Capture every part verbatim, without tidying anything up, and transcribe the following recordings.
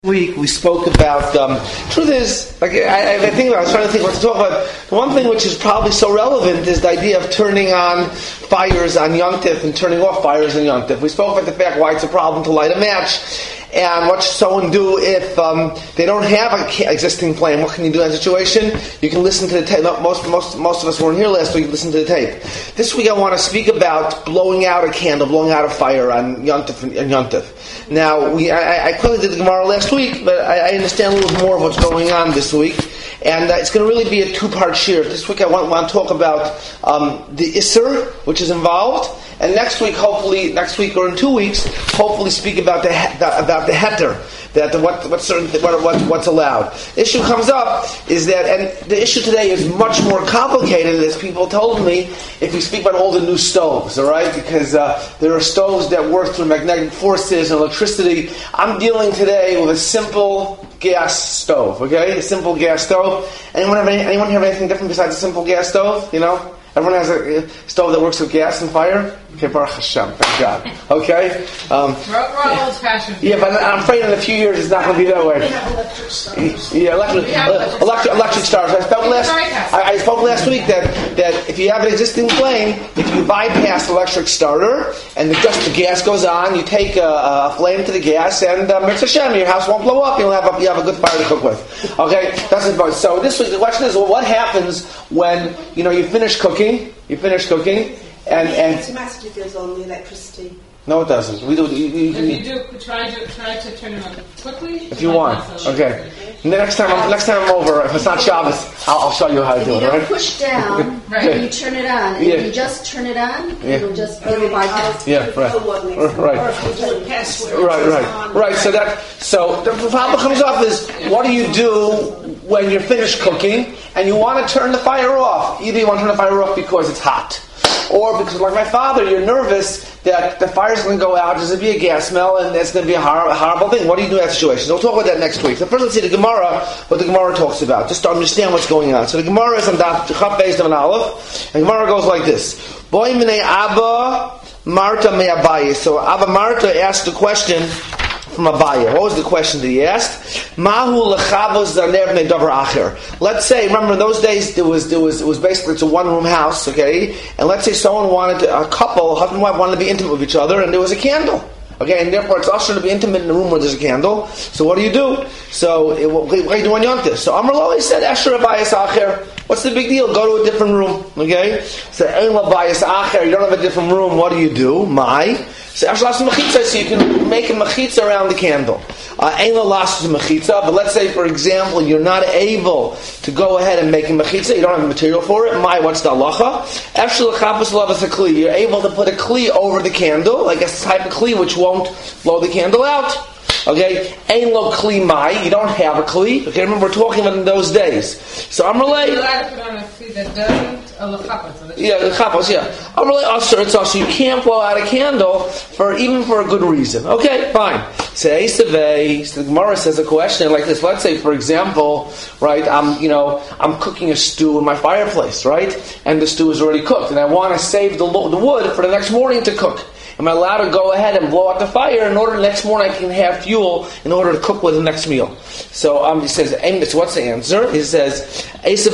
Week we spoke about. Um, truth is, like I, I think I was trying to think what to talk about. The one thing which is probably so relevant is the idea of turning on fires on Yom Tif and turning off fires on Yom Tif. We spoke about the fact why it's a problem to light a match, and what should someone do if um, they don't have an existing flame. What can you do in that situation? You can listen to the tape. Most most most of us weren't here last week. Listen to the tape. This week I want to speak about blowing out a candle, blowing out a fire on Yom Tif. On Yom Tif. Now we I, I quickly did the Gemara last week, but I, I understand a little more of what's going on this week, and uh, it's going to really be a two-part shir. This week I want, want to talk about um, the Isser, which is involved, and next week, hopefully, next week or in two weeks, hopefully speak about the, the about the heter, that the, what what certain what, what what's allowed. The issue comes up is that, and the issue today is much more complicated, as people told me. If you speak about all the new stoves, all right, because uh, there are stoves that work through magnetic forces and electricity. I'm dealing today with a simple gas stove, okay, a simple gas stove. Anyone have any, anyone have anything different besides a simple gas stove? You know. Everyone has a stove that works with gas and fire? Okay, Baruch Hashem, thank God. Okay? Um, we're we're old-fashioned. Yeah, but I'm afraid in a few years it's not going to be that way. We have electric stoves. Yeah, electric, electric, electric, electric stars. I spoke last I, I spoke last week that, that if you have an existing flame, if you bypass the electric starter and the, just the gas goes on, you take a, a flame to the gas and um, Mitzvah Shem, your house won't blow up. You'll have a, you have a good fire to cook with. Okay? That's the point. So this week the question is, well, what happens when you know you finish cooking? You finish cooking, and and it automatically goes on the electricity. No, it doesn't. We do. You, you, if you do, try to try to turn it on quickly. If you want, okay. And the next time, I'm, next time I'm over, if it's not Shabbos, I'll, I'll show you how to if do you it. don't Right? push down, right. and you turn it on, and yeah. you just turn it on, yeah. it'll just it'll bypass. Yeah, right, right, right, right, right. So that so the problem comes up is what do you do when you're finished cooking and you want to turn the fire off? Either you want to turn the fire off because it's hot, or because, like my father, you're nervous that the fire's going to go out, there's going to be a gas smell, and that's going to be a horrible, horrible thing. What do you do in that situation? So we'll talk about that next week. So first let's see the Gemara, what the Gemara talks about, just to understand what's going on. So the Gemara is on Daf Chaf based on an Aleph, and the Gemara goes like this. Boy minei Abba Marta me Abaye. So Abba Marta asked the question from Abaye. What was the question that he asked? Mahu lechavos zaner bnei davar acher. Let's say, remember in those days there was there was it was basically it's a one room house, okay? And let's say someone wanted to, a couple, husband and wife wanted to be intimate with each other, and there was a candle. Okay, and therefore it's usher to be intimate in a room where there's a candle. So what do you do? So it, what, what do you do on Yom Tif? So Amar Lo, he said, Esher Abayas Acher. What's the big deal? Go to a different room. Okay? So Ein Abayas Acher, you don't have a different room, what do you do? My. So Esher Las Mechitza, so you can make a Mechitza around the candle. Ein Las Mechitza, but let's say, for example, you're not able to go ahead and make a Mechitza, you don't have the material for it. My, what's the halacha? Esher L'chapos Lavas HaKli, you're able to put a Kli over the candle, like a type of Kli which won't blow the candle out. Okay, Ein lo kli mai. You don't have a kli. Okay, remember we're talking about in those days. So I'm related. You're allowed to put on a kli that doesn't a lechapos. Yeah, lechapos. Yeah, I'm related. Also, it's also you can't blow out a candle for even for a good reason. Okay, fine. Say Eisavei. So the Gemara says a question like this. Let's say, for example, right? I'm you know I'm cooking a stew in my fireplace, right? And the stew is already cooked, and I want to save the the wood for the next morning to cook. Am I allowed to go ahead and blow out the fire in order the next morning I can have fuel in order to cook with the next meal? So um, he says, so what's the answer? He says,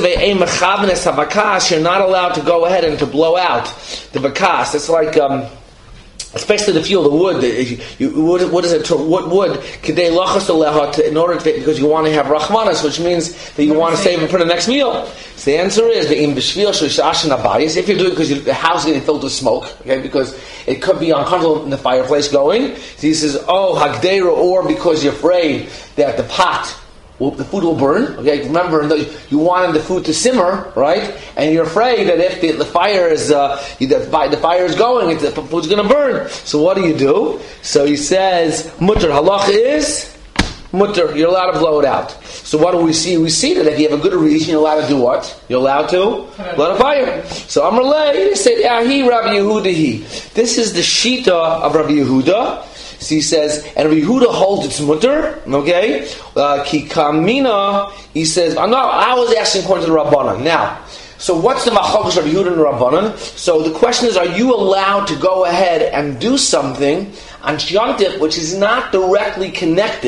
you're not allowed to go ahead and to blow out the bakas. It's like, um, especially the fuel, the wood. You, you, what, what is it? What wood? In order to, because you want to have rachmanas, which means that you want to save it for the next meal. So the answer is the im b'shvil sh'ashin abayis. If you're doing it because you, the house is getting filled with smoke, okay, because it could be uncomfortable in the fireplace going. So he says, oh hagdera, or because you're afraid that the pot, will, the food will burn. Okay, remember you wanted the food to simmer, right? And you're afraid that if the, the fire is uh, the, the fire is going, the food's going to burn. So what do you do? So he says, mutter halacha is mutter. You're allowed to blow it out. So what do we see? We see that if you have a good reason, you're allowed to do what? You're allowed to let a fire. So Amrullah, he said, Ahi Rabbi Yehuda he. This is the Shita of Rabbi Yehuda. So he says, and Rabbi Yehuda holds its mutter, okay? Ki kamina, he says, I'm not, I was asking according to the Rabbanan. Now, so what's the machlokas Rabbi Yehuda and Rabbanan? So the question is, are you allowed to go ahead and do something on Yom Tif which is not directly connected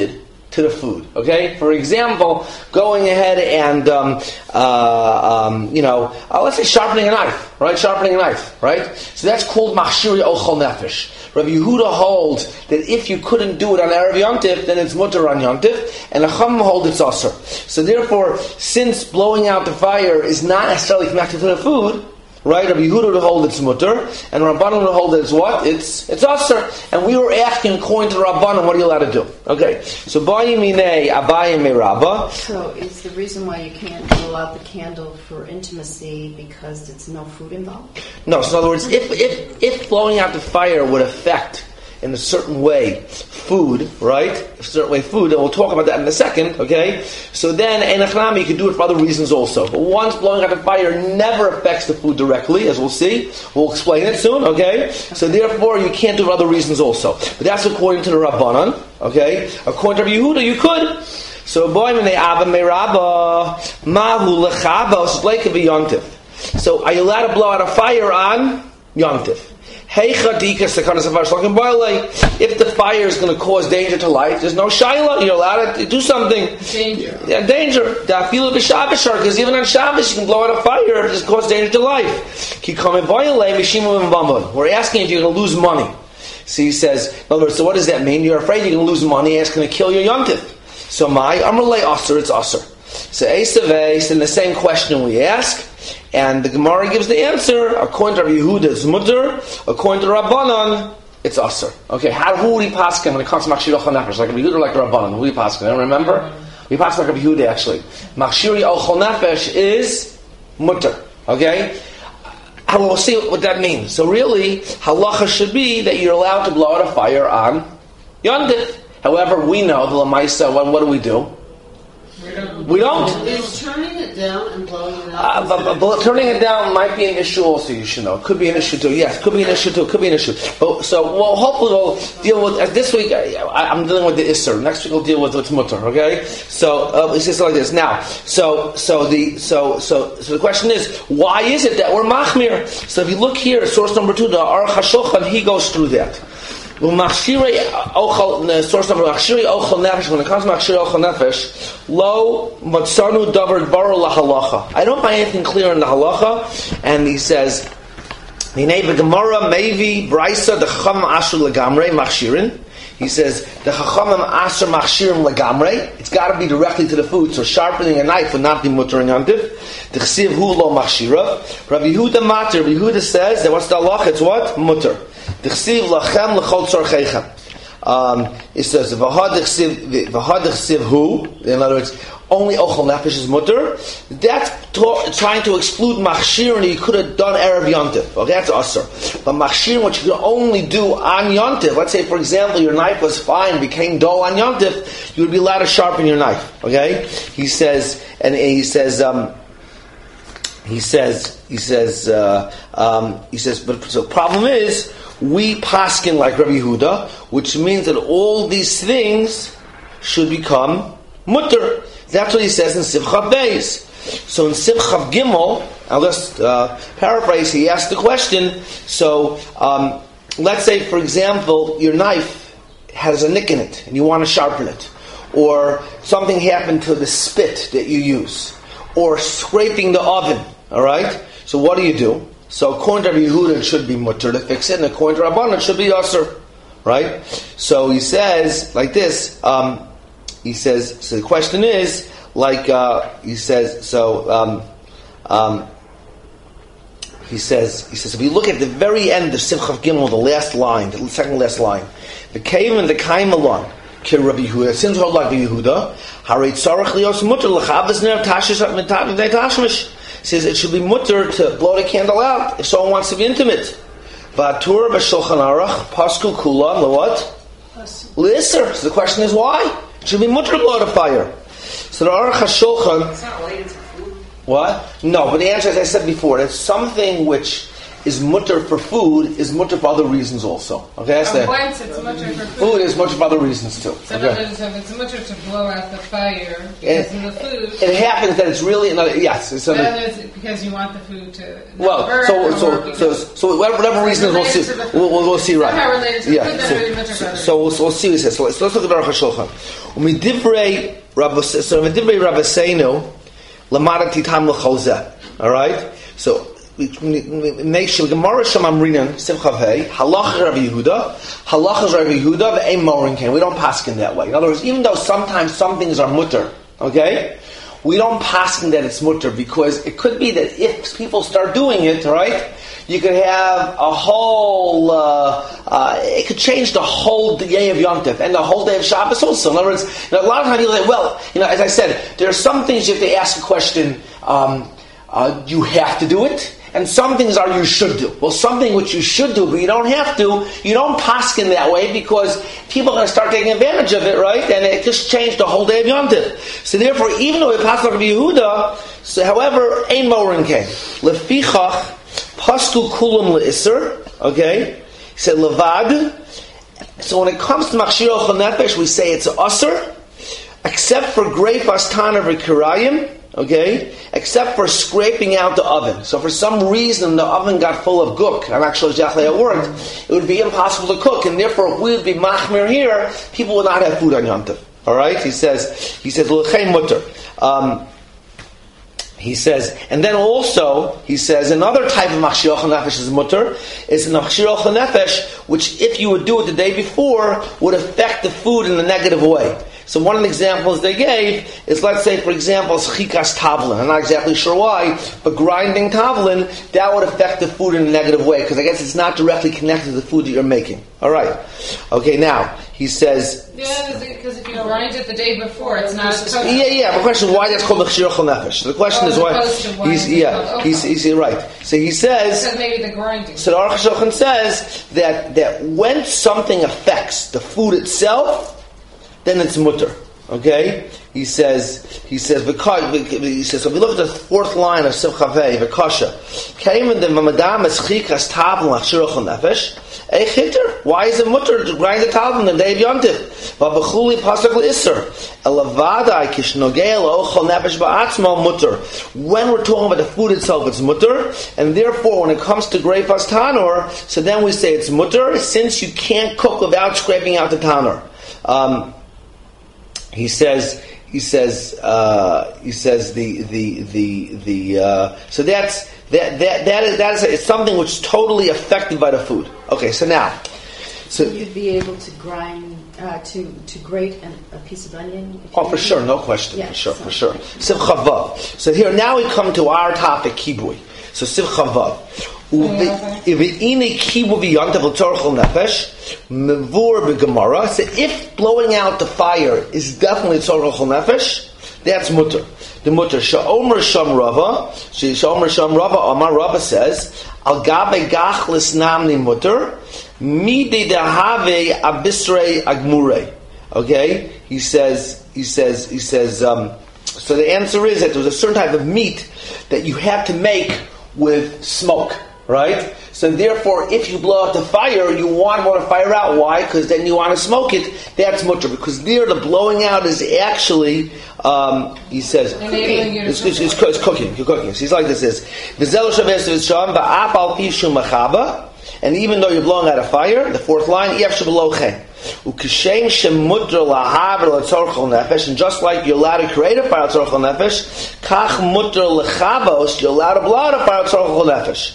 to the food. Okay, for example, going ahead and um, uh, um, you know, uh, let's say sharpening a knife, right? Sharpening a knife, right? So that's called machshiri ochel nefesh. Rabbi Yehuda holds that if you couldn't do it on Erev Yontif, then it's mutter on Yontif, and the Chacham hold it's aser. So therefore, since blowing out the fire is not necessarily connected to the food, right? Rabbi Yehuda would hold it's mutter, and Rabbanan would hold it's what? It's it's aser. And we were asking, according to Rabbanan, what are you allowed to do? Okay, so Bayi Minei Abayi Merabba. So is the reason why you can't blow out the candle for intimacy because it's no food involved? No, so in other words, if if if blowing out the fire would affect in a certain way food, right? A certain way food, and we'll talk about that in a second, okay? So then, Enachnami, you can do it for other reasons also. But once blowing out the fire never affects the food directly, as we'll see. We'll explain it soon, okay? So therefore, you can't do it for other reasons also. But that's according to the Rabbanan, okay? According to Rabbi Yehuda, you could. So, boy, when they abba merabba, mahu lechaba, shleika v'yontif. So, are you allowed to blow out a fire on Yontif? If the fire is going to cause danger to life, there's no shaila. You're allowed to do something. Danger. Yeah, danger. Because even on Shabbos you can blow out a fire if it causes danger to life. We're asking if you're going to lose money. So he says, in other words, so what does that mean? You're afraid you're going to lose money, it's going to kill your yontif. So my Amrulay Aser, it's Aser. So Esaveh, in the same question we ask, and the Gemara gives the answer, according to Rabbi Yehuda, it's mutter, according to Rabbanan, it's Aser. Okay, how who would he paskin when it comes to Machshiri Ochel Nefesh? Like Rabbi Yehuda or like Rabbanan? Who would he paskin? I don't remember. We pass like Rabbi Yehuda actually. Machshiri Ochel Nefesh is mutter. Okay? We'll see what that means. So really, halacha should be that you're allowed to blow out a fire on Yontif. However, we know the Lamaisa, what, what do we do? We don't. We don't. Is turning it down and blowing it Uh, out? but, but, but turning it down might be an issue also, you should know. It could be an issue too. Yes, could be an issue too. Could be an issue. But, so, well, hopefully we'll deal with, uh, this week, I, I'm dealing with the Isser. Next week we'll deal with what's Mutter, okay? So, uh, it's just like this. Now, so, so the, so, so, so the question is, why is it that we're Machmir? So if you look here, source number two, the Aruch HaShulchan, he goes through that. Well, Machshiri Ochel, source number Machshiri Ochel Nefesh. When it comes to Machshiri Ochel Nefesh, lo matzanu davar baro lahalacha. I don't find anything clear in the halacha, and he says, "Minei v'gemara mevi brisa the chacham asher legamrei machshirin." He says the chachamim asher machshirim legamrei. It's got to be directly to the food. So sharpening a knife would not be mutter and yantiv. The chesiv hu lo machshira. Rabbi Yehuda mater. Rabbi Yehuda says that what's the halacha? It's what mutter. D'chsiv lachem l'chol tzorcheichem. Um, it says v'hadechsiv hu. In other words, only ochel nefesh is mutter. That's to, trying to exclude machshir, and you could have done erev yontif. Okay, that's aser. But machshir, what you can only do on yontif. Let's say, for example, your knife was fine, became dull on yontif. You would be allowed to sharpen your knife. Okay, he says, and he says. Um, He says, he says, uh, um, he says, but so the problem is, we paskin like Rabbi Yehuda, which means that all these things should become mutter. That's what he says in Sivcha Beis. So in Sivcha Gimel, I'll just uh, paraphrase, he asked the question, so um, let's say, for example, your knife has a nick in it, and you want to sharpen it, or something happened to the spit that you use, or scraping the oven, all right? So what do you do? So according to Rabbi Yehuda, it should be mutter to fix it, and according to Rabbanan, it should be aser, right? So he says like this. Um, he says. So the question is, like uh, he says. So um, um, he says. He says. If you look at the very end of Simcha Gimel, the last line, the second last line, the cave and the kaim alon. Rabbi Yehuda, since hold like the Yehuda, Harit Sarach Lios Mutter Lechabes Ner Tashish Mitav Tashmish. Says it should be mutter to blow the candle out if someone wants to be intimate. Vatur b'Shulchan Aruch Pasku Kula what? L'Isser. So the question is why? It should be mutter to blow out a fire. So the Aruch HaShulchan. It's not related to food. What? No, but the answer, as I said before, it's something which is mutter for food is mutter for other reasons also. Okay, that's Oh, the once it's mutter for food. food is mutter for other reasons too. So, Okay. if it's mutter to blow out the fire It, because of the food, it happens that it's really another yes. It's another, then it's because you want the food to not well, burn so or so because- so so whatever, whatever reason is, we'll see. related to the food. We'll, we'll, we'll see right. Somehow related to the yeah. food, then So, really mutter so, for so we'll, so we'll see what it says. So let's, let's look at the Aruch HaShulchan. Umidivrei Rav so umidivrei Rav Seinu lamadati tam l'chozeh. All right. So. Make sure Gemara Shamamrinan Sivchav Hey Halach Rav Yehuda Halach Rav Yehuda ve'ein morin kain. We don't paskin that way. In other words, even though sometimes some things are mutter, okay, we don't paskin that it's mutter because it could be that if people start doing it, right, you could have a whole. Uh, uh, it could change the whole day of Yom Tov and the whole day of Shabbos also. In other words, you know, a lot of times people say, well, you know, as I said, there are some things you have to ask a question. Um, uh, you have to do it. And some things are you should do. Well, something which you should do, but you don't have to, you don't paskin that way because people are going to start taking advantage of it, right? And it just changed the whole day of Yom Tov. So therefore, even though we pass like Yehuda, so however, ein morin kain. Lefichach, pasku kulam le'isr, okay? He said levad. So when it comes to machshir ochel nefesh, we say it's asr, except for greif astana v'kirayim, okay, except for scraping out the oven. So for some reason the oven got full of guk, I'm actually exactly it worked, it would be impossible to cook, and therefore if we would be machmir here, people would not have food on Yom Tov. Alright? He says, he says, l'chein mutter. Um, he says, and then also, he says, another type of machshir ochel nefesh is mutter, is an machshir ochel nefesh, which if you would do it the day before, would affect the food in a negative way. So one of the examples they gave is, let's say, for example, chikas tavlin. I'm not exactly sure why, but grinding tavlin, that would affect the food in a negative way, because I guess it's not directly connected to the food that you're making. All right. Okay, now, he says... Yeah, because if you grind it the day before, it's not as kosher. Yeah, yeah, the question is why that's called machshir ochel nefesh. The question Oh, is why... opposed to why He's, it's yeah, called he's, he's, he's right. So he says... Because maybe the grinding. So the Aruch HaShulchan says that, that when something affects the food itself, then it's mutter. Okay, he says. He says. He says. So if we look at the fourth line of Sivchavei, V'kasha, came in the Mamadam as chikas tavlin lachshir ochel nefesh. Eich hitter. Why is it mutter to grind the tavlin the day of Yom Tov? V'bechuli pasuk le'isser. Elavadai kishnogei lo'ochel nefesh ba'atzmo mutter. When we're talking about the food itself, it's mutter, and therefore when it comes to greifas tanur, so then we say it's mutter, since you can't cook without scraping out the tanur. Um, He says, he says, uh, he says the the the the. Uh, so that's that that that is that is it's something which is totally affected by the food. Okay, so now, so you'd be able to grind uh, to to grate an, a piece of onion. if oh, you for did. sure, no question, Yeah, for sure, so- for sure. Simcha Vav. So here now we come to our topic, kibui. So Simcha Vav. Uve'ini kibu v'yantav l'torchol nefesh mevur b'gemara. So if blowing out the fire is definitely torchol nefesh, that's mutter. The mutter sha'omer sham rava. Sha'omer sham rava. Amar Rava says al gabe gachlis namni mutter midi dehave abisrei agmurei. Okay, he says. He says. He says. Um, so the answer is that there was a certain type of meat that you had to make with smoke. Right? So therefore, if you blow out the fire, you want more to fire out. Why? Because then you want to smoke it. That's mutter. Because there, the blowing out is actually, um, he says, cooking. It's, it's, it's, it's cooking. You're cooking. So he's like this is, and even though you're blowing out a fire, the fourth line, and just like you're allowed to create a fire tzorchol nefesh, kach mutter lechabos, you're allowed to blow out a fire tzorchol nefesh.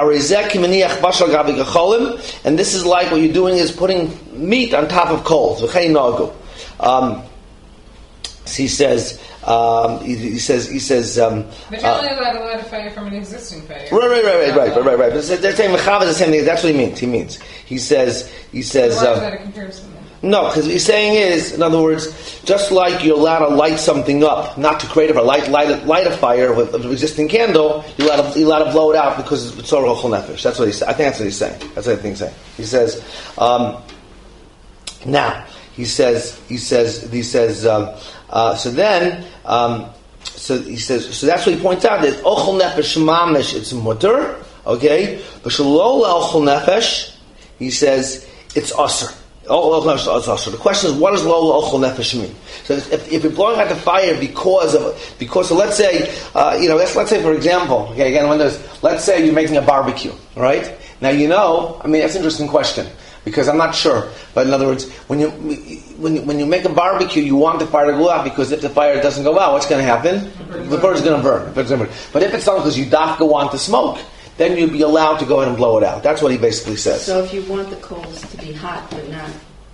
And this is like what you're doing is putting meat on top of coals. Um, so he says, um, he, he says, he says, um, But you're only allowed to light a fire from an existing fire. Right, right, right, right, right, right, right, right. But they're saying mechav is the same thing. That's what he means. He means. He says. He says. Why is Uh, that a comparison then? no, because what he's saying is, in other words, just like you're allowed to light something up, not to create a fire, light, light, a, light a fire with an existing candle, you're allowed, to, you're allowed to blow it out because it's tzorah ochel nefesh. That's what he's. I think that's what he's saying. That's what I think he's saying. He says. Um, now he says. He says. He says. Um, uh, so then. Um, So he says. So that's what he points out. That ochel nefesh mamish it's mutter. Okay? But Shalol Ochel Nefesh, he says, it's Asr. Oh, the question is, what does Lo Ochel Nefesh mean? So if, if you're blowing out the fire because of, because, so let's say, uh, you know, let's, let's say for example, okay, again, when there's, let's say you're making a barbecue, right? Now you know, I mean, that's an interesting question, because I'm not sure, but in other words, when you, when you, when you make a barbecue, you want the fire to go out, because if the fire doesn't go out, what's going to happen? The bird's going to burn. But if it's not because you dafka want to smoke, then you'd be allowed to go ahead and blow it out. That's what he basically says. So if you want the coals to be hot, but not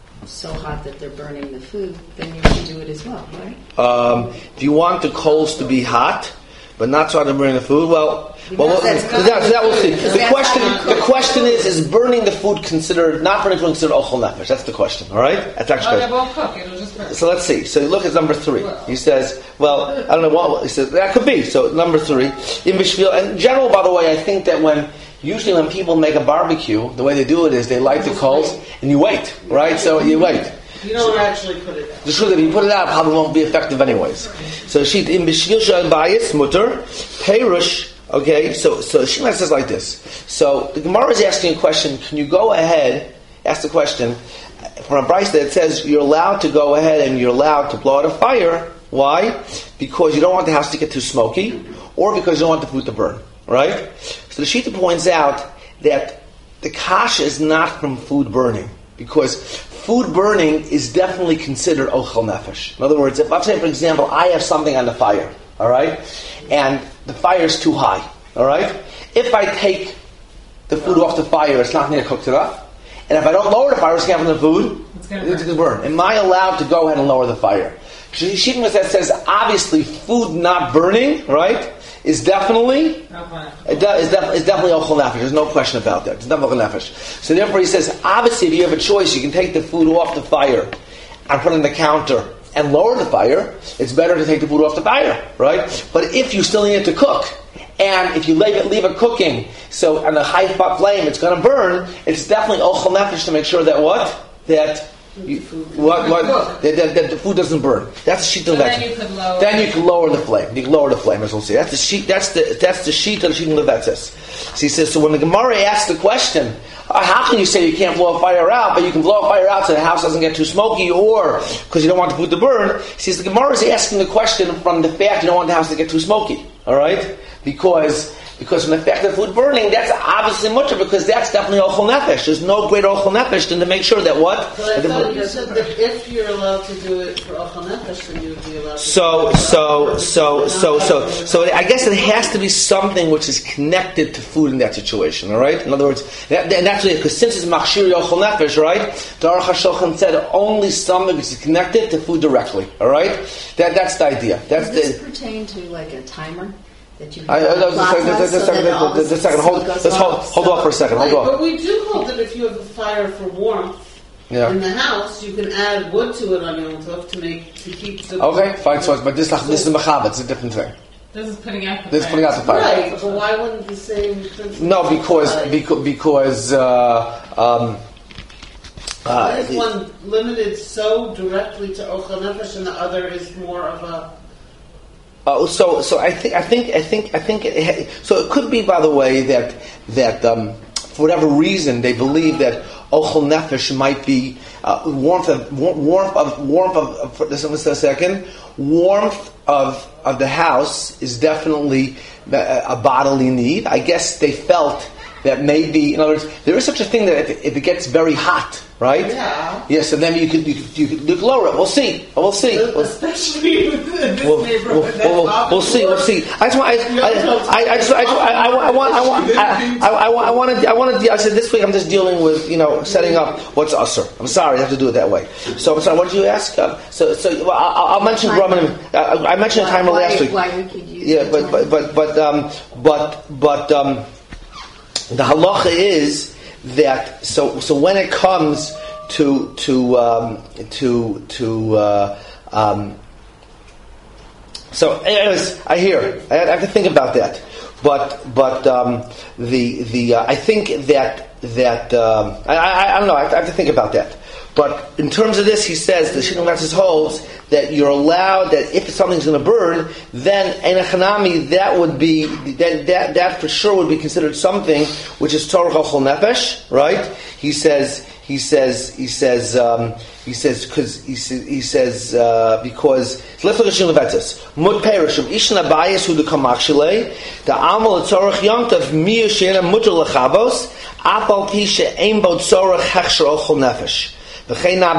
so hot that they're burning the food, then you can do it as well, right? Um, if you want the coals to be hot, but not so hot to burn the food, well, well, well that, that, that we'll see. The question, the question is: is burning the food considered not burning the food considered ochel nefesh? That's the question. All right, that's actually. Oh, they won't cook. It'll just burn. So let's see. So look at number three. He says, well, I don't know what he says. That could be. So number three, in Bishvil, and in general, by the way, I think that when usually when people make a barbecue, the way they do it is they light the coals and you wait, right? So you wait. You don't actually put it out. The truth is, if you put it out, it probably won't be effective anyways. So she in Bishvil shal bayis mutter perush. Okay, so so Shimon says like this. So the Gemara is asking a question. Can you go ahead, ask the question, from a brayso that says you're allowed to go ahead and you're allowed to blow out a fire. Why? Because you don't want the house to get too smoky, or because you don't want the food to burn. Right? So the Shita points out that the kasha is not from food burning, because food burning is definitely considered ochel nefesh. In other words, if let's say, for example, I have something on the fire, all right, and the fire is too high, all right. If I take the food off the fire, it's not going to cook enough, and if I don't lower the fire, it's going to have the food, it's going to burn. Am I allowed to go ahead and lower the fire? Shittim that says obviously food not burning, right, is definitely it de- is, def- is definitely ochel nefesh. There's no question about that. It's definitely ochel nefesh. So therefore, he says obviously if you have a choice, you can take the food off the fire and put it on the counter and lower the fire. It's better to take the food off the fire, right? But if you still need it to cook, and if you leave it, leave it cooking, so on a high flame, it's going to burn. It's definitely ochel nefesh to make sure that what that. You, what, what, that, that, that the food doesn't burn. That's the sheet of then you could lower. Then you can lower the flame. You can lower the flame, as we'll see. That's the sheet. That's the that's the sheet of the sheet of Leviticus. So he says. So when the Gemara asks the question, uh, how can you say you can't blow a fire out, but you can blow a fire out so the house doesn't get too smoky, or because you don't want the food to burn? He says the Gemara is asking the question from the fact you don't want the house to get too smoky. All right, because. Because from the fact of food burning, that's obviously much because that's definitely ochel nefesh. There's no greater ochel nefesh than to make sure that what? But I thought you said that if you're allowed to do it for ochel nefesh, then you would be allowed to so, do it. So, so, so, so, so, so, I guess it has to be something which is connected to food in that situation, alright? In other words, that, and that's because since it's machshir ochel nefesh, right? The Aruch HaShulchan said only something which is connected to food directly, alright? That, that's the idea. That's Does this the, pertain to like a timer? That you I, uh, no, the second, the, the, second, the, the, the second, hold, let's hold, hold off for a second, hold Right, off. but we do hold that if you have a fire for warmth Yeah. in the house, you can add wood to it on Yom Tov to make to keep the Okay, fine. So, but this, this is mechaber. It's a different thing. This is putting out the This is fire. putting out the fire. Right, but why wouldn't the same principle No, because apply? because because uh, um, Why uh, is one limited so directly to ochel nefesh and the other is more of a uh, so so I think I think I think I think it, ha- so it could be, by the way, that that um, for whatever reason they believe that ochel nefesh might be uh, warmth of warmth of warmth of. For, listen, listen a second. Warmth of of the house is definitely a, a bodily need. I guess they felt that maybe, in other words, there is such a thing that if, if it gets very hot, right? Yeah. Yes, and then you could you could, you could, you could lower it. We'll see. We'll see. We'll, especially in this We'll, neighborhood. we'll, that's we'll, we'll see. We'll see. I just want. I, I, I, I just. I, just, I, I, I want. I want. I, I, I, I wanted. I wanted. I said this week. I'm just dealing with you know setting up what's usher. I'm sorry. I have to do it that way. So I'm sorry. What did you ask? Uh, so so well, I'll, I'll mention Grumman. Uh, I mentioned a timer why, last week. Why we could use Yeah, the but but timer. but but um, but but um, the halacha is that so so when it comes to to um, to to uh, um, so anyways, I hear I, I have to think about that, but but um, the the uh, I think that that um, I, I I don't know I have to think about that, but in terms of this, he says the Shittim Vetzis holds that you're allowed that if something's going to burn, then Ein Hanami, that would be that, that that for sure would be considered something which is Tzorech Ochel Nefesh, right? He says he says he says um, he says because he says he says uh, because let's look at Shittim Vetzis Mut Perishim Ishna Bayis Hu Dekamachshile the Amal Tzorech Yontav Mi Yishena Mutal Lechabos Apal Pisha Ein Bo Tzorech Hechsher Ochel Nefesh. The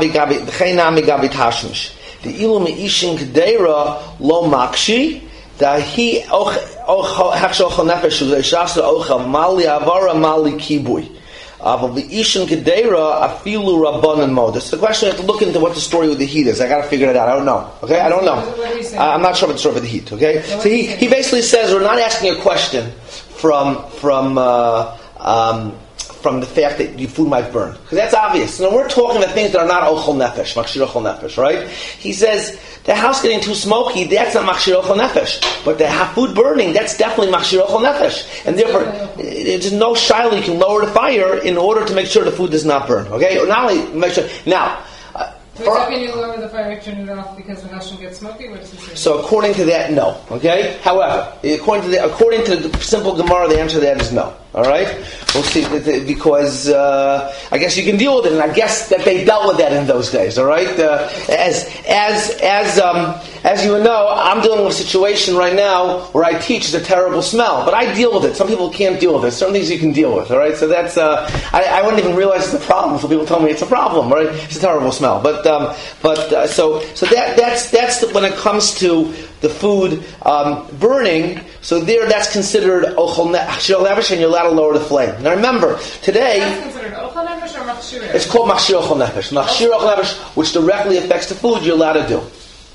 ilu meishin kedera lo makshi da he hechshel nefesh u'zeishas ochel mali avara mali kibui. But the ishin kedera afilu rabbanan modus. The question I have to look into what the story with the heat is. I got to figure it out. I don't know. Okay, I don't know. I'm not sure about the story with the heat. Okay, so he he basically says we're not asking a question from from. Uh, um, from the fact that your food might burn. Because that's obvious. Now we're talking about things that are not ochel nefesh, machshir ochel nefesh, right? He says, the house getting too smoky, that's not machshir ochel nefesh. But the food burning, that's definitely machshir ochel nefesh. And therefore, there's no shiloh, you can lower the fire in order to make sure the food does not burn. Okay? Not only make sure, now, uh, Wait, so can you lower the fire, turn it off because the house will get smoky? What does he say? So according to that, no. Okay? However, according to the, according to the simple Gemara, the answer to that is no. All right, we'll see because uh, I guess you can deal with it, and I guess that they dealt with that in those days. All right, uh, as as as um, as you know, I'm dealing with a situation right now where I teach is a terrible smell, but I deal with it. Some people can't deal with it. Certain things you can deal with. All right, so that's uh, I, I wouldn't even realize it's a problem. So people tell me it's a problem. Right, it's a terrible smell. But um, but uh, so so that that's that's the, when it comes to the food um, burning. So there, that's considered ochel nefesh, and you're allowed to lower the flame. Now remember, today that's considered ochel nefesh or machshir? It's called machshir ochel nefesh. Machshir ochel nefesh, which directly affects the food, you're allowed to do.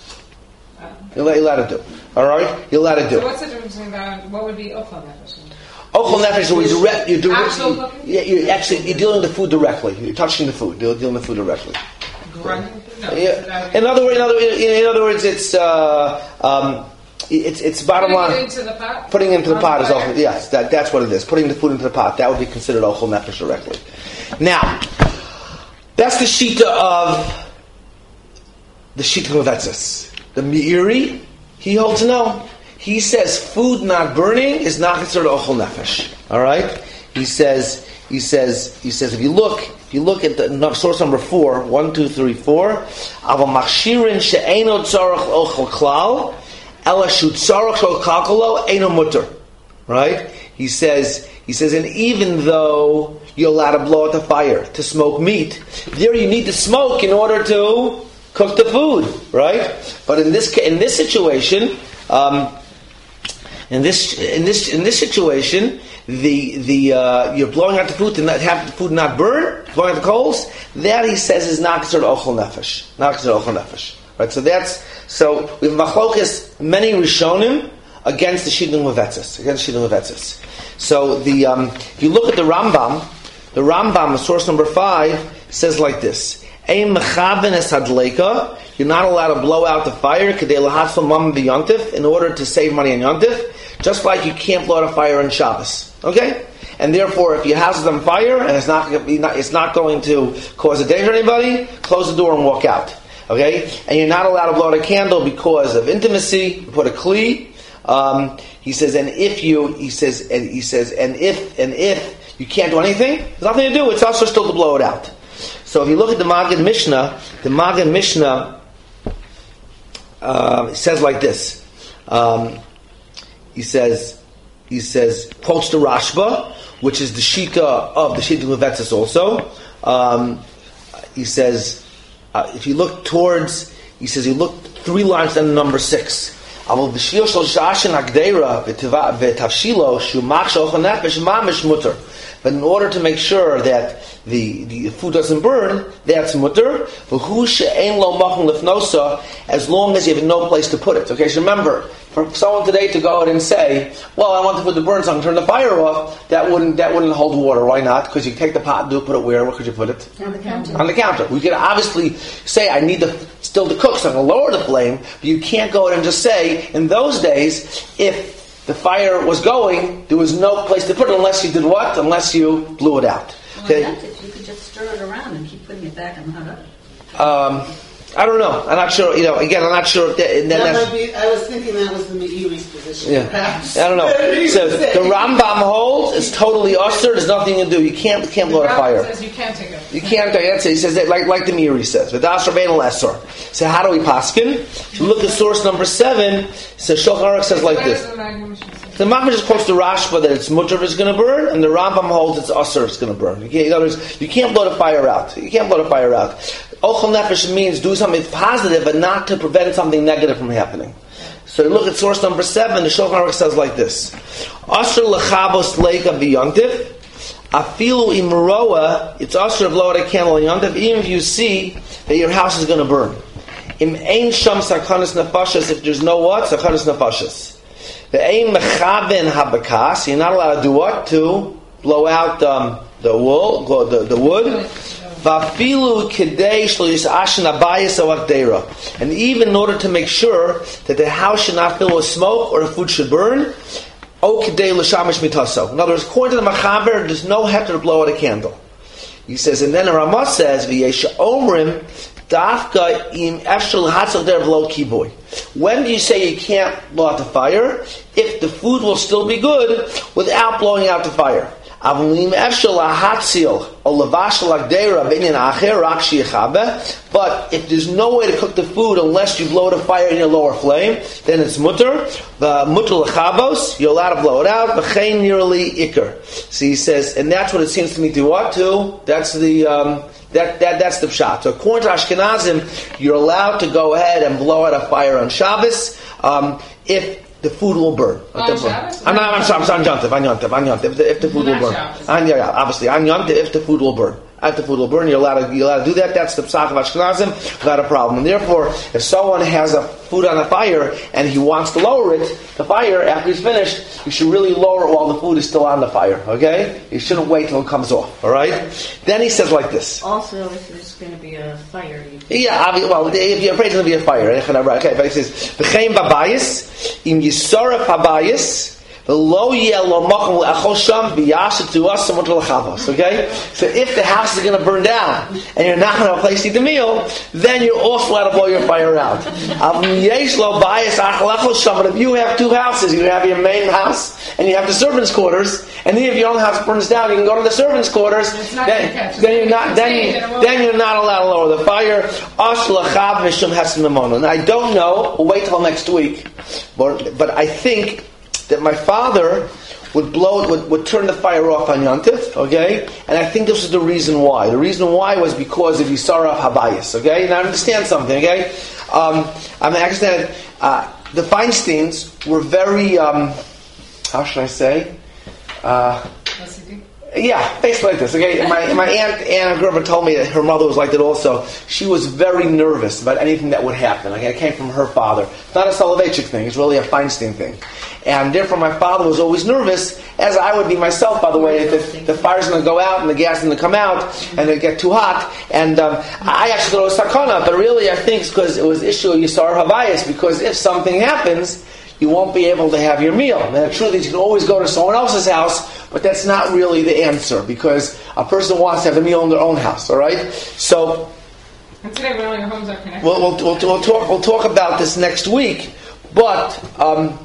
You're allowed to do. All right, you're allowed to do. So what's the difference between that? What would be ochel nefesh? Ochel nefesh is where direct, you're doing. Actual You, cooking? yeah, you're actually you're dealing with the food directly. You're touching the food. You're dealing with the food directly. Grunting? No. Yeah. In other words, in other, in, in other words, it's. Uh, um, It's it's bottom Putting line. it into the pot? Putting it into the On pot is fire? ochel. Yes, that, that's what it is. Putting the food into the pot, that would be considered ochel nefesh directly. Now, that's the shita of the shita of Vetzis. The Meiri, he holds no. He says food not burning is not considered ochel nefesh. All right. He says he says he says if you look if you look at the source number four, one, two, three, four, aval machshirin she'eno tzarach ochel klal. Right? He says, he says, and even though you're allowed to blow out the fire to smoke meat, there you need to smoke in order to cook the food, right? But in this in this situation, um, in this in this in this situation, the the uh, you're blowing out the food to not have the food not burn, blowing out the coals. That he says is not considered ochel nefesh, not considered ochel nefesh. Right, so that's so we have machlokas many rishonim against the shidduch mevetzis, against shidduch mevetzis. So the um, if you look at the Rambam, the Rambam, source number five, says like this: Ein mechaven es hadleika. You're not allowed to blow out the fire kedei lahatzol mam b'yontif in order to save money on yontif, just like you can't blow out a fire on Shabbos. Okay. And therefore, if your house is on fire and it's not it's not going to cause a danger to anybody, close the door and walk out. Okay, and you're not allowed to blow out a candle because of intimacy. You put a kli. Um, he says, and if you, he says, and he says, and if, and if you can't do anything, there's nothing to do. It's also still to blow it out. So if you look at the Maggid Mishnah, the Maggid Mishnah uh, says like this. Um, he says, he says, quotes the Rashba, which is the shita of the shita Levetzis also. Um, he says. Uh, if you look towards, he says, you look three lines down to number six. But in order to make sure that the, the food doesn't burn, that's mutter. As long as you have no place to put it. Okay, so remember, for someone today to go out and say, "Well, I want the food to burn, so I'm going to turn the fire off," that wouldn't that wouldn't hold water. Why not? Because you take the pot and do put it where? Where could you put it? On the counter. On the counter. We could obviously say, "I need the still to cook, so I'm going to lower the flame." But you can't go out and just say, in those days, if the fire was going, there was no place to put it unless you did what? Unless you blew it out. Well, Okay. that's it. You could just stir it around and keep putting it back in the hot oven. Um, I don't know. I'm not sure. You know, again, I'm not sure. If that, and then That that's, might be, I was thinking that was the Meiri's position. Yeah. Perhaps. I don't know. So the Rambam holds it's totally usher. There's nothing to do. You can't you can't blow a fire. Says you can't take it. You can't. That's it. He says that like like the Meiri says. V'das Rabbeinu Lesor. So how do we paskin? If you look at source number seven. So Shulchan Aruch says like What this. does the Magnum Mishnah say? The Maggid just quotes the Rashba that it's mutter is going to burn, and the Rambam holds it's usher it's going to burn. You can't, in other words, you can't blow the fire out. You can't blow the fire out. Ochel nefesh means do something positive, but not to prevent something negative from happening. So you look at source number seven. The Shulchan Aruch says like this: Usher lechabos leika v'yontif. Afilu imroa. It's usher to blow out a candle on yontif, even if you see that your house is going to burn. Im ein sham sakanas nefashas. If there's no what sakanas nefashas. The aim mechaben habakas. You're not allowed to do what? To blow out um, the wool, the, the wood. Vafilu kidei shlo yisashin abayis awakdeira. And even in order to make sure that the house should not fill with smoke or the food should burn, o kidei l'shamish mitaso. In other words, according to the Machaber, there's no heter to blow out a candle. He says, and then the Ramah says, v'yesha omrim. Dafka im efshel hatzal der v'lo kiboy. When do you say you can't blow out the fire? If the food will still be good without blowing out the fire. Avolim efshel hatzil or levashel agdera b'inyan acher rak sheyichabe. But if there's no way to cook the food unless you blow the fire in your lower flame, then it's mutter. The mutter lechabos, you're allowed to blow it out. V'chein nearly ikar. So he says, and that's what it seems to me to what to. That's the. Um, That, that that's the pshat. So according to Ashkenazim, you're allowed to go ahead and blow out a fire on Shabbos um, if the food will burn. On Shabbos? I'm not. I'm sorry. I'm sorry. On Yontif. On Yontif. On Yontif. If the, if the food will burn. On, yeah, yeah. Obviously, on Yontif, if the food will burn. If the food will burn, you're allowed to you're allowed to do that. That's the psach of Ashkenazim. Not a problem. And therefore, if someone has a food on a fire and he wants to lower it, the fire after he's finished, you should really lower it while the food is still on the fire. Okay? You shouldn't wait till it comes off. All right? Then he says like this. Also, if there's going to be a fire, you can Yeah, obviously, well, if you're afraid there's going to be a fire. Okay, but he says, V'chein babayis, im yisaref habayis, v'lo yeh lo macham l'achol sham, v'yashet to us somewhat l'chavos. Okay? So if the house is going to burn down, and you're not going to have a place to eat the meal, then you're also allowed to blow your fire out. Yesh lo bayis achol l'achol sham, but if you have two houses, you have your main house, and you have the servants' quarters, and then if your own house burns down, you can go to the servants' quarters. Then, then you're not. Then, you, then you're not allowed to lower the fire. Now I don't know. We'll wait till next week. But but I think that my father would blow it, would, would turn the fire off on Yontif. Okay, and I think this was the reason why. The reason why was because of Yisaraf Habayis. Okay, now understand something. Okay, um, I mean, I understand. Uh, the Feinsteins were very. Um, how should I say? Uh, yeah, basically like this. Okay, my my aunt Anna Gerber told me that her mother was like that also. She was very nervous about anything that would happen. Okay, it came from her father. It's not a Soloveitchik thing. It's really a Feinstein thing. And therefore, my father was always nervous, as I would be myself. By the way, if the, the fire's going to go out and the gas is going to come out and it get too hot. And um, I actually thought it was sakana, but really I think it's because it was issue of Yisar Havayis. Because if something happens, you won't be able to have your meal. And the truth is, you can always go to someone else's house, but that's not really the answer, because a person wants to have a meal in their own house. All right, so and today, when all your homes are connected, we'll, we'll, we'll, we'll talk. We'll talk about this next week. But um,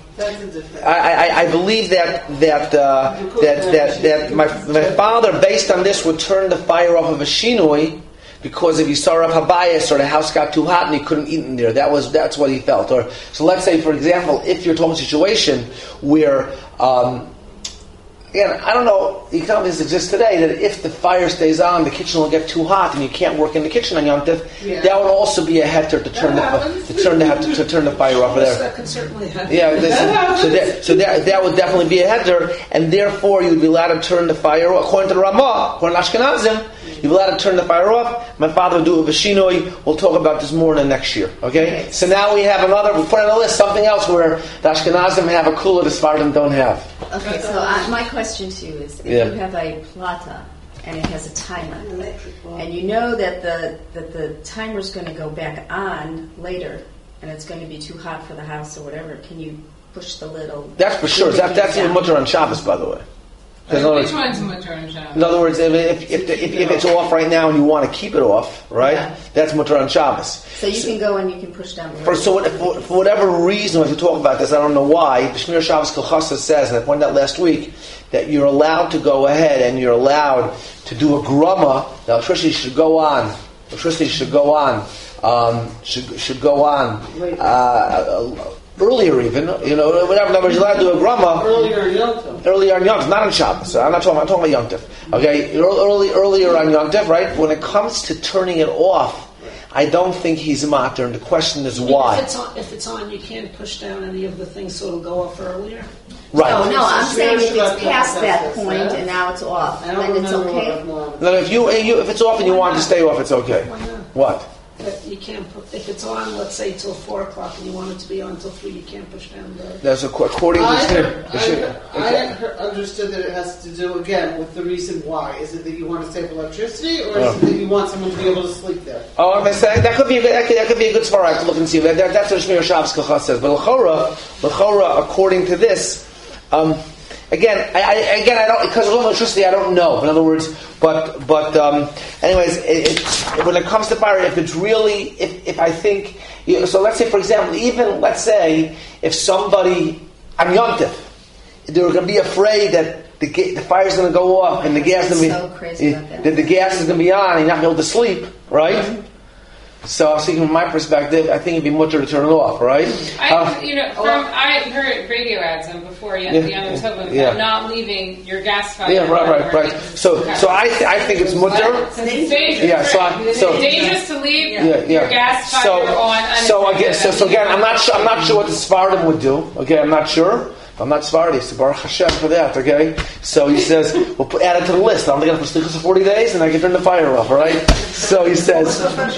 I, I, I believe that that uh, that that that my, my father, based on this, would turn the fire off of a shinui. Because if he saw Rav Habayis or the house got too hot and he couldn't eat in there, that was that's what he felt. Or so, let's say, for example, if you're talking a situation where, um, again, I don't know, economics exists today that if the fire stays on, the kitchen will get too hot and you can't work in the kitchen on Yom Tov. Yeah. That would also be a heter to turn the to turn the to, to turn the fire off there. That can certainly happen. Yeah, this, so that so that that would definitely be a heter, and therefore you'd be allowed to turn the fire off. According to the Ramah, according to Ashkenazim, you'd be allowed to turn the fire off. My father would do it with Vashinoi. We'll talk about this more in the next year. Okay? So now we have another, we put on the list something else where the Ashkenazim have a cooler the Sephardim don't have. Okay, so uh, my question to you is, if Yeah. you have a plata and it has a timer, and you know that the that the timer is going to go back on later, and it's going to be too hot for the house or whatever, can you push the little? That's for sure. That, that's even mutter on Shabbos, by the way. 'Cause in other Which words- one's mutter and Shabbos? In other words, if, if, if, if, if it's off right now and you want to keep it off, right? Yeah. That's mutter on Shabbos. So you can go and you can push down the For, so, what- for, for whatever reason, when we talk about this, I don't know why, the Shmir Shabbos Kolchasa says, and I pointed out last week, that you're allowed to go ahead and you're allowed to do a grama. The electricity should go on. Electricity should go on. Um, should should go on uh, earlier, even you know whatever. In other words, you're allowed to do a grama Earlier in Yom Tov. earlier on Yom Tov, not on Shabbos. So I'm not talking. I'm talking about Yom Tov. Okay, early earlier on Yom Tov, right? When it comes to turning it off, I don't think he's matter, and the question is why. If it's on, if it's on, you can't push down any of the things, so it'll go off earlier. Right. No, no, I'm It's saying if really it's past about that this, point yeah. and now it's off, I don't then it's remember okay. what No, if you, you if it's off and you want it to stay off, it's okay. Why not? What? But you can't put, if it's on, let's say till four o'clock, and you want it to be on till three, you can't push down the. That's ac- according to I, the heard- I, heard- I had heard- understood that it has to do again with the reason why. Is it that you want to save electricity, or is Oh. it that you want someone to be able to sleep there? Oh, I'm saying that could be a good, that could, that could be a good svara. I have to look and see. That, that, that's what Shmir Shabbos Kolchas says. But l'chora, l'chora, according to this, um, again, I, I, again, I don't because of electricity, I don't know. In other words, but but um, anyways, it, it, when it comes to fire, if it's really, if, if I think, you know, so let's say, for example, even let's say if somebody on Yom Tov, they're going to be afraid that the, ga- the fire's going to go off and the gas is going to So be crazy about that. that the gas is going to be on, and you're not going to be able to sleep, right? So I was thinking, from my perspective, I think it'd be mutter to turn it off, right? I, Uh, you know, from I heard radio ads on before Yom Yeah, Yom Tov yeah. about not leaving your gas fire. yeah, right, right, on right. So, so I, th- I think it's mutter. Since it's dangerous, Yeah, so I- right? so- it's dangerous to leave Yeah, yeah. your gas fire So, on. so unattended. again, so, so again, I'm not sure. I'm not sure what the Sephardim would do. Okay, I'm not sure. I'm not Sephardi, so Baruch Hashem for that. Okay, so he says we'll put, add it to the list. I'm going to for forty days, and I can turn the fire off. All right. So he says.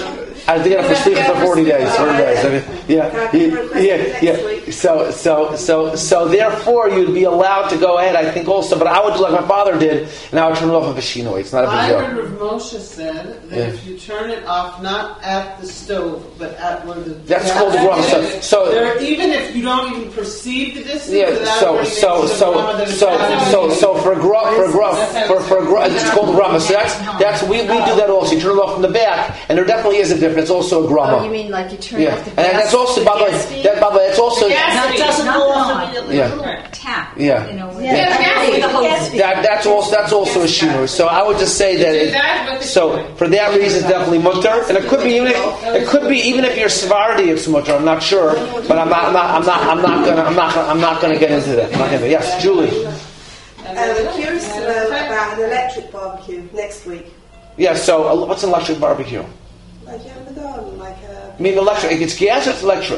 I think I'm for sleep for forty days. forty days. I mean, yeah, yeah, yeah, yeah. So, so, so, so, therefore, you'd be allowed to go ahead. I think also, but I would do like my father did, and I would turn it off with a shinoi. It's not a I big heard deal. Rav Moshe said that Yeah. if you turn it off, not at the stove, but at where the That's gas called the grama. So, is, so there, even if you don't even perceive the distance, yeah. without So, already so, next to the so, grama, then it's so, happening. so, so, for a grub, for a grub, for for a grub, it's called grama. So that's that's we we do that also. You turn it off from the back, and there definitely is a difference. It's also a grama. Oh, you mean like you turn Yeah, off the and gas? that's also, by the way, gas feed? that, by the way, it's also gas That feed. doesn't Not go the off line. immediately. Yeah. Little tap. Yeah. You know, with Yeah, the gas feed. the hose. that that's also that's also a shinu. So I would just say that. Do It, that with the so shinu. for that reason, it's definitely mutter, and it could be even it could be even if you're Sephardi, it's mutter. I'm not sure, but I'm not I'm not I'm not I'm not gonna I'm not gonna, I'm not gonna get into that. I'm not gonna, yes, Julie. And Um, then- I'm curious to know about an electric barbecue next week. Yeah. So uh, what's an electric barbecue? Like you have in the garden, like a I mean, electric. It's gas or it's electric.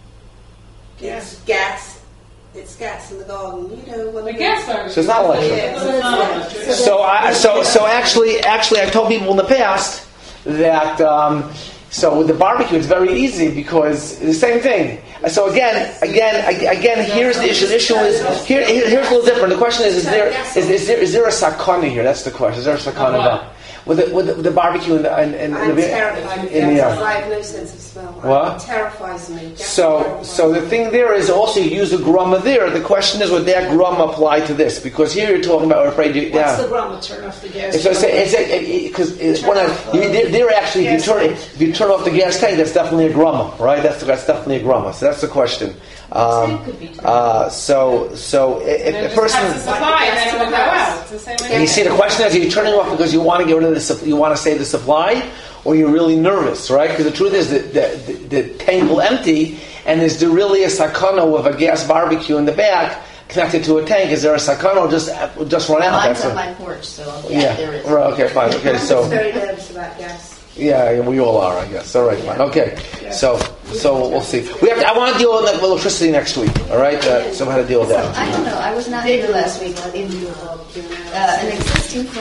it's gas. It's gas in the garden. You know, one The of gas the- fire. So it's not electric. Yeah, so it's not- so So I so so actually actually I told people in the past that um, so with the barbecue it's very easy because it's the same thing. So again again ag- again here's the issue. The issue is here, here here's a little different. The question is is there is, is there is there a sakana here? That's the question. Is there a sakana what? about with the, with the, with the barbecue and the and, and, I'm and the, terrified of in the gas. air? I have no sense of smell. What? It terrifies me. Gas So, terrifies so the me. thing there is also you use a grama there. The question is, would that grama apply to this? Because here you're talking about we're afraid you, What's yeah. the grama? Turn off the gas. So it's because it's one of you, they're, they're actually if you turn if you turn off the gas tank, that's definitely a grama, right? That's that's definitely a grama. So that's the question. Um, uh, so so if And then a just person. has to supply, and then it will go out. It's the same way. And you see, the question is: are you turning off because you want to get rid of the sup- you want to save the supply, or you're really nervous, right? Because the truth is that the, the, the tank will empty, and is there really a sakana of a gas barbecue in the back connected to a tank? Is there a sakana or just just run out? Mine's That's on it. my porch, so yeah, Yeah. there is. Right. Okay. Fine. Okay. I'm So. just very nervous about gas. Yeah, we all are, I guess. All right, fine. Okay, so so we'll see. We have to, I want to deal with electricity next week. All right, uh, so how to deal with that. I don't know. I was not here last week. In, uh, an existing